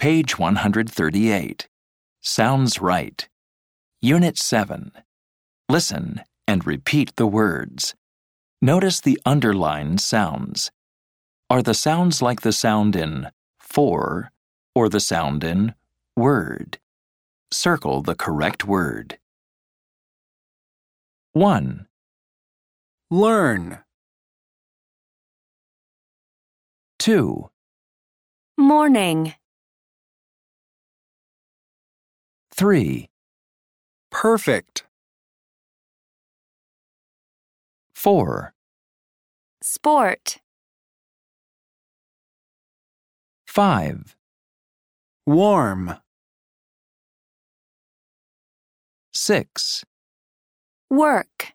Page 138. Sounds right. Unit 7. Listen and repeat the words. Notice the underlined sounds. Are the sounds like the sound in for or the sound in word? Circle the correct word. 1, Learn. 2, Morning. 3, Perfect. 4, Sport. 5, Warm. 6, Work.